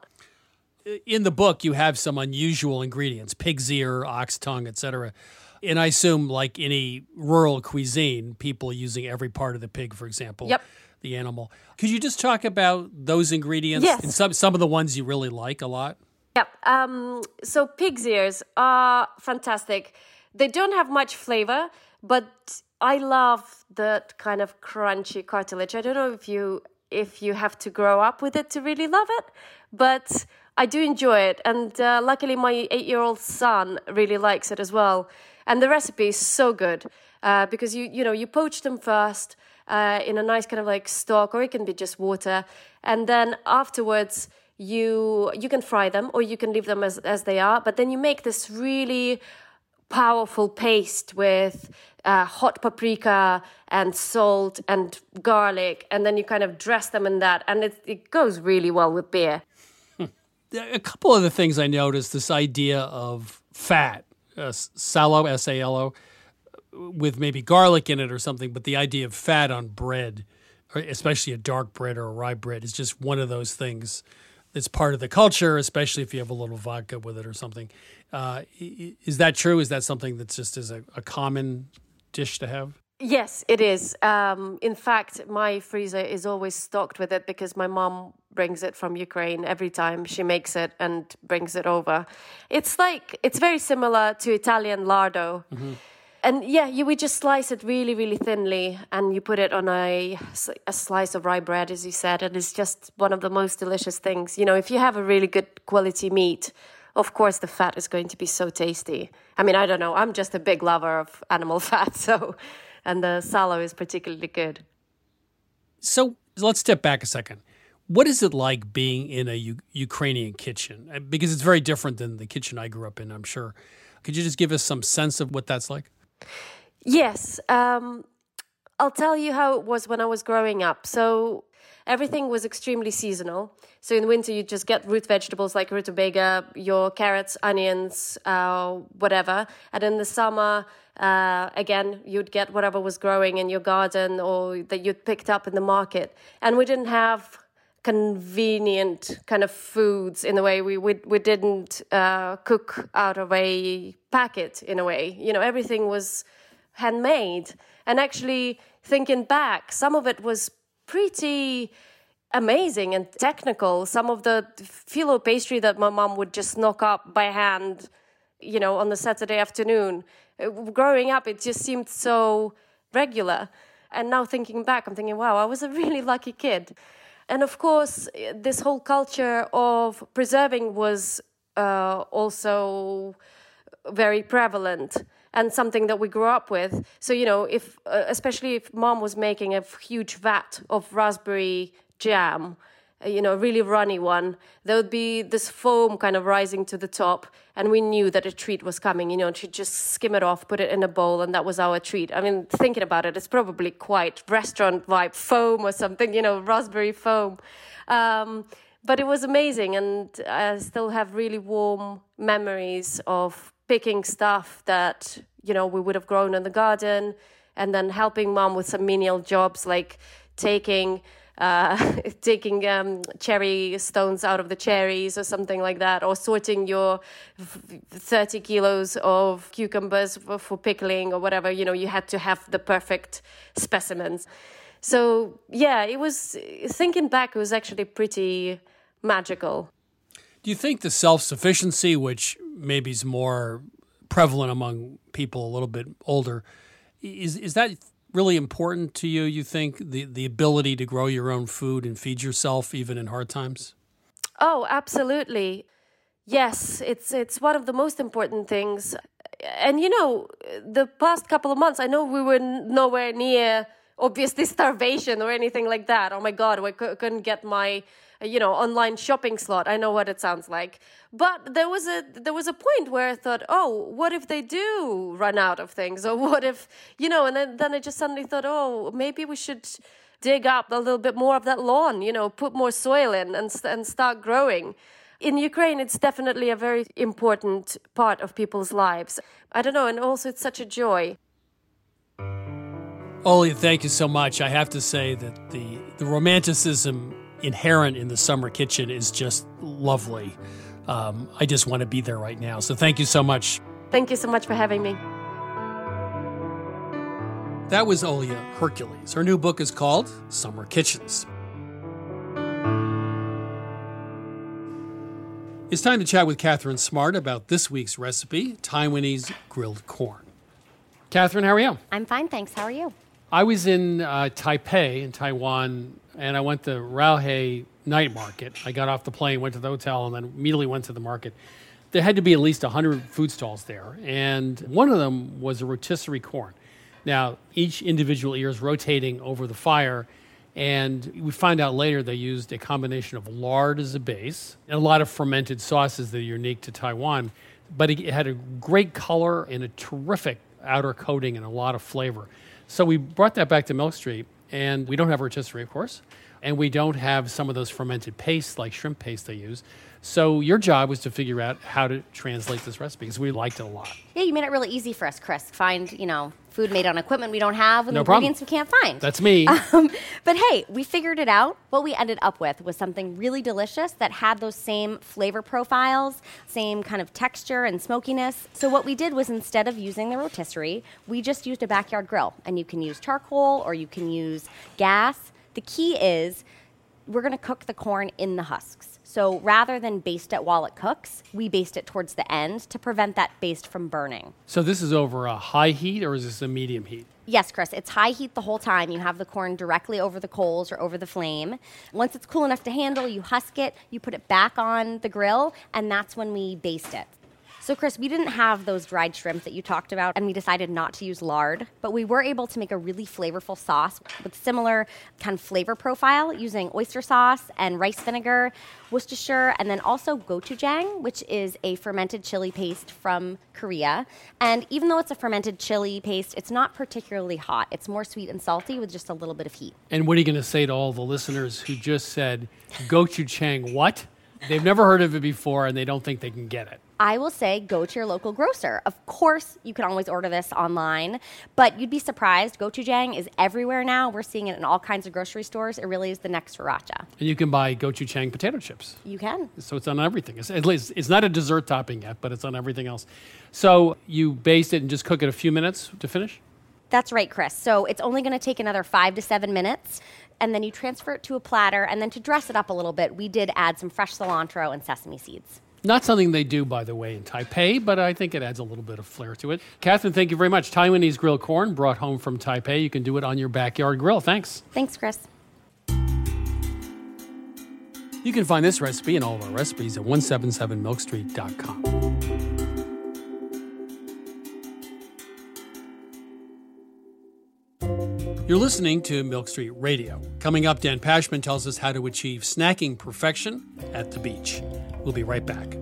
In the book, you have some unusual ingredients, pig's ear, ox tongue, et cetera. And I assume, like any rural cuisine, people using every part of the pig, for example, yep. the animal. Could you just talk about those ingredients? Yes. And some, some of the ones you really like a lot? Yeah. Um, so pig's ears are fantastic. They don't have much flavor, but I love that kind of crunchy cartilage. I don't know if you if you have to grow up with it to really love it, but I do enjoy it, and uh, luckily my eight-year-old son really likes it as well. And the recipe is so good uh, because you you know you poach them first, uh, in a nice kind of like stock, or it can be just water. And then afterwards, you you can fry them, or you can leave them as, as they are. But then you make this really powerful paste with uh, hot paprika and salt and garlic, and then you kind of dress them in that, and it, it goes really well with beer. A couple of the things I noticed, this idea of fat, uh, salo, S A L O, with maybe garlic in it or something, but the idea of fat on bread, especially a dark bread or a rye bread, is just one of those things that's part of the culture, especially if you have a little vodka with it or something. Uh, is that true? Is that something that's just is a, a common dish to have? Yes, it is. Um, in fact, my freezer is always stocked with it because my mom brings it from Ukraine every time she makes it and brings it over. It's like, it's very similar to Italian lardo. Mm-hmm. And yeah, you would just slice it really, really thinly, and you put it on a, a slice of rye bread, as you said, and it's just one of the most delicious things. You know, if you have a really good quality meat, of course the fat is going to be so tasty. I mean, I don't know, I'm just a big lover of animal fat, so, and the salo is particularly good. So let's step back a second. What is it like being in a U- Ukrainian kitchen? Because it's very different than the kitchen I grew up in, I'm sure. Could you just give us some sense of what that's like? Yes. Um, I'll tell you how it was when I was growing up. So everything was extremely seasonal. So in winter, you just get root vegetables like rutabaga, your carrots, onions, uh, whatever. And in the summer, uh, again, you'd get whatever was growing in your garden or that you'd picked up in the market. And we didn't have convenient kind of foods in a way. We we, we didn't uh, cook out of a packet in a way. You know, everything was handmade. And actually, thinking back, some of it was pretty amazing and technical. Some of the phyllo pastry that my mom would just knock up by hand, you know, on the Saturday afternoon. Growing up, it just seemed so regular. And now thinking back, I'm thinking, wow, I was a really lucky kid. And of course, this whole culture of preserving was uh, also very prevalent and something that we grew up with. So, you know, if uh, especially if mom was making a huge vat of raspberry jam, uh, you know, a really runny one, there would be this foam kind of rising to the top, and we knew that a treat was coming. You know, she'd just skim it off, put it in a bowl, and that was our treat. I mean, thinking about it, it's probably quite restaurant vibe foam or something, you know, raspberry foam. Um, but it was amazing, and I still have really warm memories of picking stuff that, you know, we would have grown in the garden, and then helping mom with some menial jobs like taking uh, taking um, cherry stones out of the cherries or something like that, or sorting your thirty kilos of cucumbers for, for pickling or whatever. You know, you had to have the perfect specimens. So, yeah, it was, thinking back, it was actually pretty magical. Do you think the self-sufficiency, which maybe is more prevalent among people a little bit older, is is that really important to you, you think, the, the ability to grow your own food and feed yourself even in hard times? Oh, absolutely. Yes, it's it's one of the most important things. And, you know, the past couple of months, I know we were nowhere near, obviously, starvation or anything like that. Oh, my God, I couldn't get my, you know, online shopping slot. I know what it sounds like. But there was a there was a point where I thought, oh, what if they do run out of things? Or what if, you know, and then, then I just suddenly thought, oh, maybe we should dig up a little bit more of that lawn, you know, put more soil in and, and start growing. In Ukraine, it's definitely a very important part of people's lives. I don't know, and also it's such a joy. Olya, thank you so much. I have to say that the, the romanticism inherent in the summer kitchen is just lovely. Um, I just want to be there right now. So thank you so much. Thank you so much for having me. That was Olya Hercules. Her new book is called Summer Kitchens. It's time to chat with Catherine Smart about this week's recipe, Taiwanese grilled corn. Catherine, how are you? I'm fine, thanks. How are you? I was in uh, Taipei, in Taiwan, and I went to Raohei Night Market. I got off the plane, went to the hotel, and then immediately went to the market. There had to be at least one hundred food stalls there, and one of them was a rotisserie corn. Now, each individual ear is rotating over the fire, and we find out later they used a combination of lard as a base and a lot of fermented sauces that are unique to Taiwan. But it had a great color and a terrific outer coating and a lot of flavor. So we brought that back to Milk Street, and we don't have rotisserie, of course, and we don't have some of those fermented pastes like shrimp paste they use. So your job was to figure out how to translate this recipe because we liked it a lot. Yeah, you made it really easy for us, Chris. Find, you know, food made on equipment we don't have with No ingredients problem. we can't find. That's me. Um, but hey, we figured it out. What we ended up with was something really delicious that had those same flavor profiles, same kind of texture and smokiness. So what we did was instead of using the rotisserie, we just used a backyard grill. And you can use charcoal or you can use gas. The key is we're going to cook the corn in the husks. So rather than baste it while it cooks, we baste it towards the end to prevent that baste from burning. So this is over a high heat, or is this a medium heat? Yes, Chris, it's high heat the whole time. You have the corn directly over the coals or over the flame. Once it's cool enough to handle, you husk it, you put it back on the grill, and that's when we baste it. So, Chris, we didn't have those dried shrimp that you talked about, and we decided not to use lard, but we were able to make a really flavorful sauce with similar kind of flavor profile using oyster sauce and rice vinegar, Worcestershire, and then also gochujang, which is a fermented chili paste from Korea. And even though it's a fermented chili paste, it's not particularly hot. It's more sweet and salty with just a little bit of heat. And what are you going to say to all the listeners who just said, gochujang what? They've never heard of it before, and they don't think they can get it. I will say go to your local grocer. Of course, you can always order this online, but you'd be surprised. Gochujang is everywhere now. We're seeing it in all kinds of grocery stores. It really is the next sriracha. And you can buy gochujang potato chips. You can. So it's on everything. It's, at least it's not a dessert topping yet, but it's on everything else. So you baste it and just cook it a few minutes to finish? That's right, Chris. So it's only going to take another five to seven minutes, and then you transfer it to a platter, and then to dress it up a little bit, we did add some fresh cilantro and sesame seeds. Not something they do, by the way, in Taipei, but I think it adds a little bit of flair to it. Catherine, thank you very much. Taiwanese grilled corn brought home from Taipei. You can do it on your backyard grill. Thanks. Thanks, Chris. You can find this recipe and all of our recipes at one seventy-seven milk street dot com. You're listening to Milk Street Radio. Coming up, Dan Pashman tells us how to achieve snacking perfection at the beach. We'll be right back.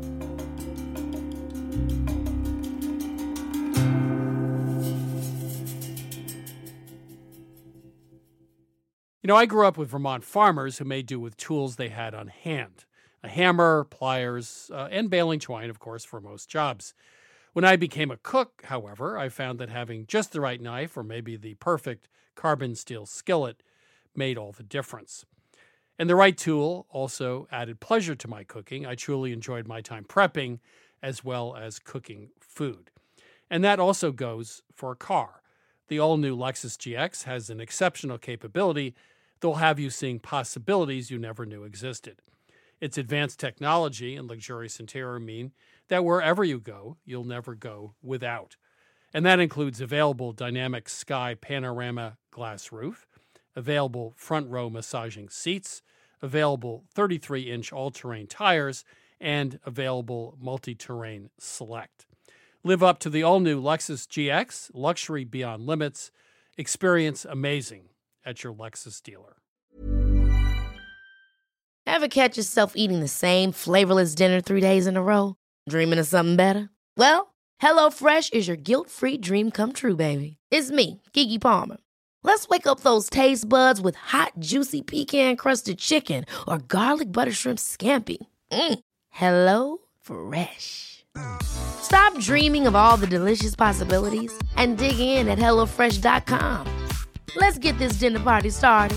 You know, I grew up with Vermont farmers who made do with tools they had on hand. A hammer, pliers, uh, and baling twine, of course, for most jobs. When I became a cook, however, I found that having just the right knife or maybe the perfect carbon steel skillet made all the difference. And the right tool also added pleasure to my cooking. I truly enjoyed my time prepping as well as cooking food. And that also goes for a car. The all-new Lexus G X has an exceptional capability that will have you seeing possibilities you never knew existed. Its advanced technology and luxurious interior mean that wherever you go, you'll never go without. And that includes available dynamic sky panorama glass roof, available front row massaging seats, available thirty-three inch all-terrain tires, and available multi-terrain select. Live up to the all-new Lexus G X, luxury beyond limits. Experience amazing at your Lexus dealer. Ever catch yourself eating the same flavorless dinner three days in a row? Dreaming of something better? Well, HelloFresh is your guilt-free dream come true, baby. It's me, Keke Palmer. Let's wake up those taste buds with hot, juicy pecan-crusted chicken or garlic butter shrimp scampi. Mm. Hello Fresh. Stop dreaming of all the delicious possibilities and dig in at hello fresh dot com. Let's get this dinner party started.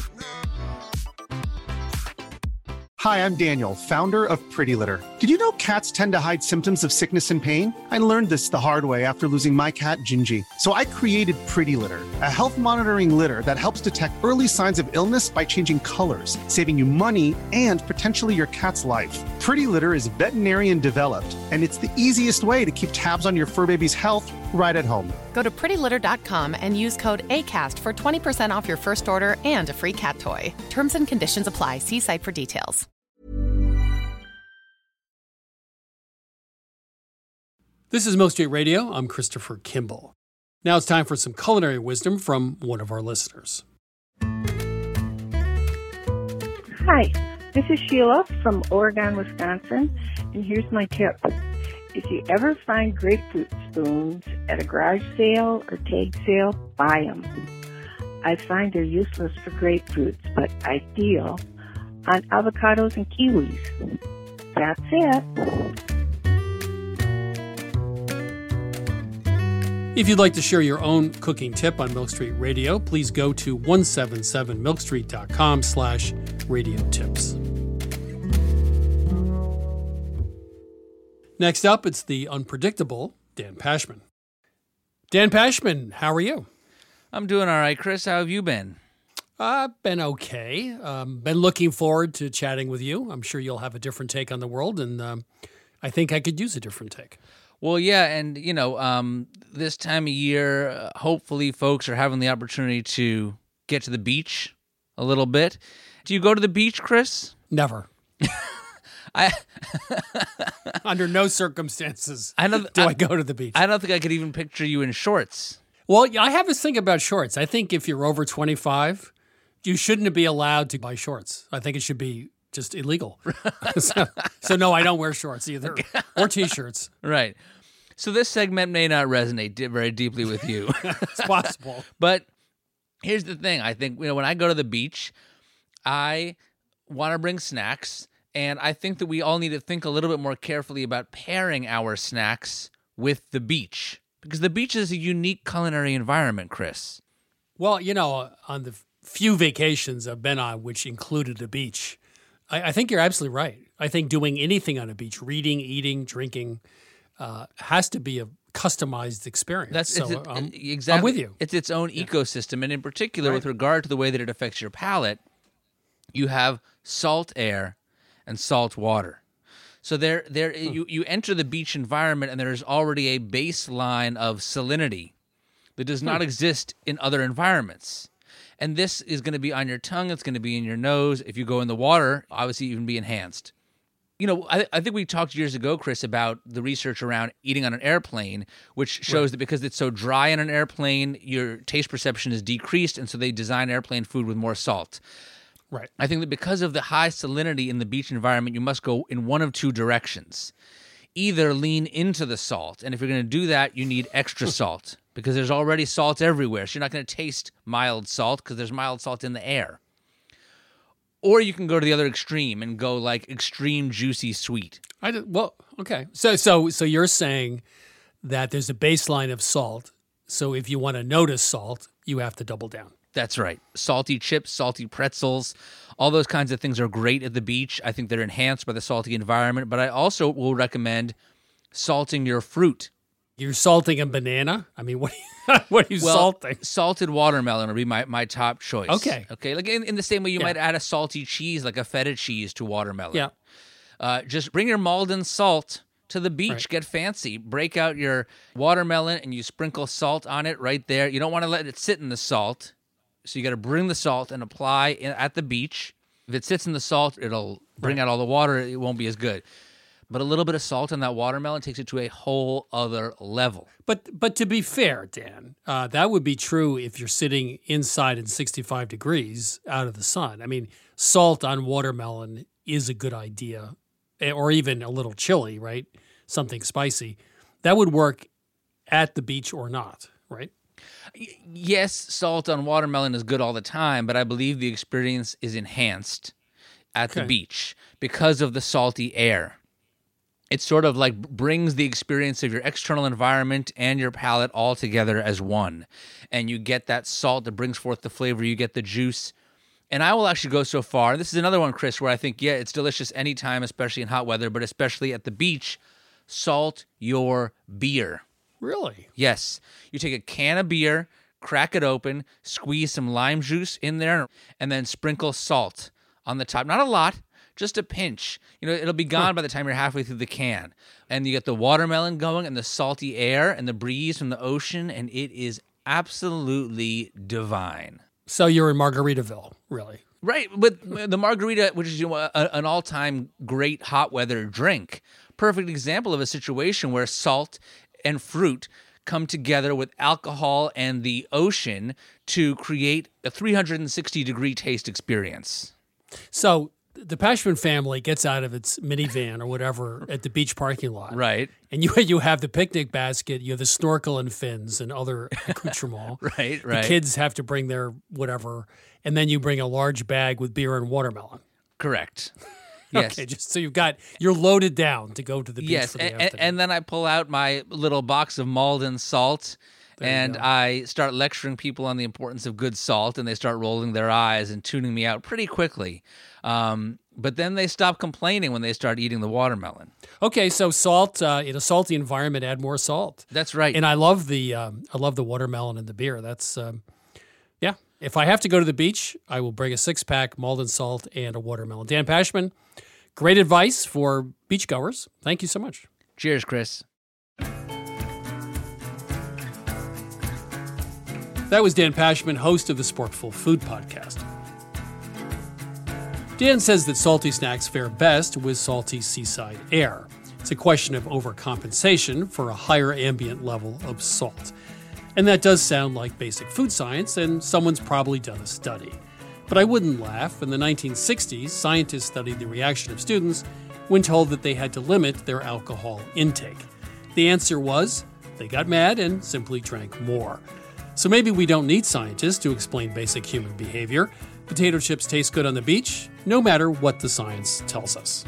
Hi, I'm Daniel, founder of Pretty Litter. Did you know cats tend to hide symptoms of sickness and pain? I learned this the hard way after losing my cat, Gingy. So I created Pretty Litter, a health monitoring litter that helps detect early signs of illness by changing colors, saving you money and potentially your cat's life. Pretty Litter is veterinarian developed, and it's the easiest way to keep tabs on your fur baby's health right at home. Go to pretty litter dot com and use code ACAST for twenty percent off your first order and a free cat toy. Terms and conditions apply. See site for details. This is Milk Street Radio. I'm Christopher Kimball. Now it's time for some culinary wisdom from one of our listeners. Hi, this is Sheila from Oregon, Wisconsin, and here's my tip. If you ever find grapefruit spoons at a garage sale or tag sale, buy them. I find they're useless for grapefruits, but ideal on avocados and kiwis. That's it. If you'd like to share your own cooking tip on Milk Street Radio, please go to one seven seven milk street dot com slash radio tips. Next up, it's the unpredictable Dan Pashman. Dan Pashman, how are you? I'm doing all right, Chris. How have you been? I've been okay. Um, been looking forward to chatting with you. I'm sure you'll have a different take on the world, and um, I think I could use a different take. Well, yeah, and, you know, um, this time of year, uh, hopefully folks are having the opportunity to get to the beach a little bit. Do you go to the beach, Chris? Never. I Under no circumstances I don't, do I, I go to the beach. I don't think I could even picture you in shorts. Well, I have this thing about shorts. I think if you're over twenty-five, you shouldn't be allowed to buy shorts. I think it should be just illegal. so, so, no, I don't wear shorts either, or T-shirts. Right. So this segment may not resonate di- very deeply with you. It's possible. But here's the thing. I think, you know, when I go to the beach, I want to bring snacks. And I think that we all need to think a little bit more carefully about pairing our snacks with the beach. Because the beach is a unique culinary environment, Chris. Well, you know, on the few vacations I've been on, which included the beach, I, I think you're absolutely right. I think doing anything on a beach, reading, eating, drinking, uh, has to be a customized experience. That's so it's, I'm, exactly. I'm with you. It's its own yeah. ecosystem. And in particular, right. with regard to the way that it affects your palate, you have salt air and salt water. So there, there, hmm. you, you enter the beach environment, and there is already a baseline of salinity that does not hmm. exist in other environments. And this is going to be on your tongue. It's going to be in your nose. If you go in the water, obviously even be enhanced. You know, I, I think we talked years ago, Chris, about the research around eating on an airplane, which shows right. that because it's so dry on an airplane, your taste perception is decreased, and so they design airplane food with more salt. Right. I think that because of the high salinity in the beach environment, you must go in one of two directions. Either lean into the salt, and if you're going to do that, you need extra salt because there's already salt everywhere. So you're not going to taste mild salt because there's mild salt in the air. Or you can go to the other extreme and go like extreme juicy sweet. I did, well, okay. So so so you're saying that there's a baseline of salt. So if you want to notice salt, you have to double down. That's right. Salty chips, salty pretzels, all those kinds of things are great at the beach. I think they're enhanced by the salty environment, but I also will recommend salting your fruit. You're salting a banana? I mean, what are you, what are you well, salting? Salted watermelon would be my, my top choice. Okay. Okay, like in, in the same way you yeah. might add a salty cheese, like a feta cheese to watermelon. Yeah. Uh, just bring your Malden salt to the beach. Right. Get fancy. Break out your watermelon and you sprinkle salt on it right there. You don't want to let it sit in the salt. So you got to bring the salt and apply in, at the beach. If it sits in the salt, it'll bring right. out all the water. It won't be as good. But a little bit of salt in that watermelon takes it to a whole other level. But but to be fair, Dan, uh, that would be true if you're sitting inside in sixty-five degrees out of the sun. I mean, salt on watermelon is a good idea, or even a little chili, right? Something spicy. That would work at the beach or not, right? Yes, salt on watermelon is good all the time, but I believe the experience is enhanced at okay. the beach because of the salty air. It sort of like brings the experience of your external environment and your palate all together as one. And you get that salt that brings forth the flavor, you get the juice. And I will actually go so far, and this is another one, Chris, where I think, yeah, it's delicious anytime, especially in hot weather, but especially at the beach, salt your beer. Really? Yes. You take a can of beer, crack it open, squeeze some lime juice in there, and then sprinkle salt on the top. Not a lot, just a pinch. You know, it'll be gone huh. by the time you're halfway through the can. And you get the watermelon going and the salty air and the breeze from the ocean, and it is absolutely divine. So you're in Margaritaville, really? Right, but the margarita, which is, you know, a, an all-time great hot weather drink, perfect example of a situation where salt and fruit come together with alcohol and the ocean to create a three hundred sixty degree taste experience. So the Pashman family gets out of its minivan or whatever at the beach parking lot. Right. And you you have the picnic basket, you have the snorkel and fins and other accoutrements. Right, right. The kids have to bring their whatever, and then you bring a large bag with beer and watermelon. Correct. Yes. Okay, just so you've got, you're loaded down to go to the beach yes, for the and, afternoon. and then I pull out my little box of Malden salt, There you and go. I start lecturing people on the importance of good salt, and they start rolling their eyes and tuning me out pretty quickly. Um, but then they stop complaining when they start eating the watermelon. Okay, so salt uh, in a salty environment, add more salt. That's right. And I love the um, I love the watermelon and the beer. That's um, yeah. If I have to go to the beach, I will bring a six pack Malden salt and a watermelon. Dan Pashman, great advice for beachgoers. Thank you so much. Cheers, Chris. That was Dan Pashman, host of the Sporkful Food Podcast. Dan says that salty snacks fare best with salty seaside air. It's a question of overcompensation for a higher ambient level of salt. And that does sound like basic food science, and someone's probably done a study. But I wouldn't laugh. In the nineteen sixties, scientists studied the reaction of students when told that they had to limit their alcohol intake. The answer was they got mad and simply drank more. So maybe we don't need scientists to explain basic human behavior. Potato chips taste good on the beach, no matter what the science tells us.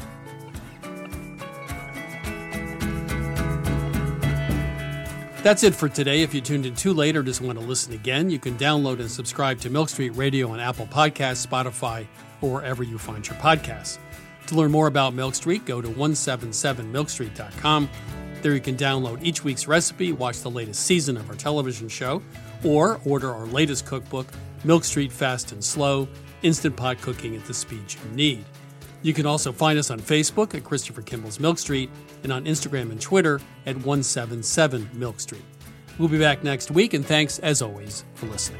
That's it for today. If you tuned in too late or just want to listen again, you can download and subscribe to Milk Street Radio on Apple Podcasts, Spotify, or wherever you find your podcasts. To learn more about Milk Street, go to one seven seven milk street dot com. There you can download each week's recipe, watch the latest season of our television show, or order our latest cookbook, Milk Street Fast and Slow, Instant Pot Cooking at the Speed You Need. You can also find us on Facebook at Christopher Kimball's Milk Street and on Instagram and Twitter at one seven seven milk street. We'll be back next week, and thanks, as always, for listening.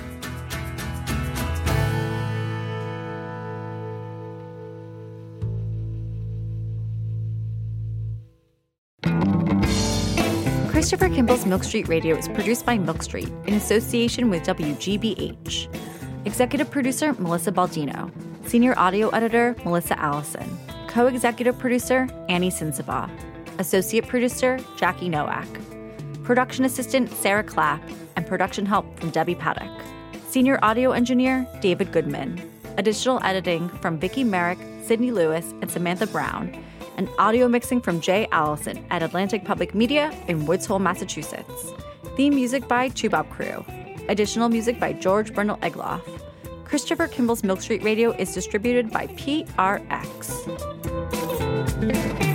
Christopher Kimball's Milk Street Radio is produced by Milk Street in association with W G B H. Executive producer, Melissa Baldino. Senior audio editor, Melissa Allison. Co-executive producer, Annie Sinsaba. Associate producer, Jackie Nowak. Production assistant, Sarah Clapp. And production help from Debbie Paddock. Senior audio engineer, David Goodman. Additional editing from Vicki Merrick, Sydney Lewis, and Samantha Brown. And audio mixing from Jay Allison at Atlantic Public Media in Woods Hole, Massachusetts. Theme music by Chubop Crew. Additional music by George Brundle Egloff. Christopher Kimball's Milk Street Radio is distributed by P R X.